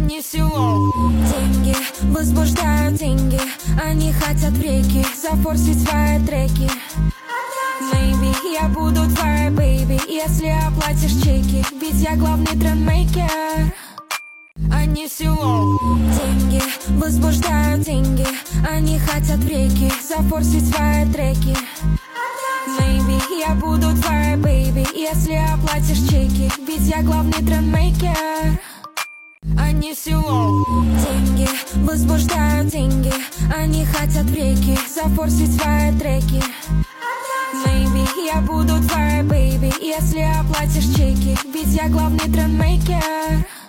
они село. Деньги возбуждают деньги, они хотят в реки зафорсить свои треки. Maybe я буду твоей бэйби, если оплатишь чеки, ведь я главный трендмейкер. Они село. Деньги возбуждают деньги, они хотят в реки зафорсить свои треки. Maybe Я буду твоей бэйби, если оплатишь чеки, ведь я главный трендмейкер. они село. Деньги возбуждают деньги, они хотят в реки зафорсить свои треки. Maybe Я буду твоей бэйби, если оплатишь чеки, ведь я главный трендмейкер.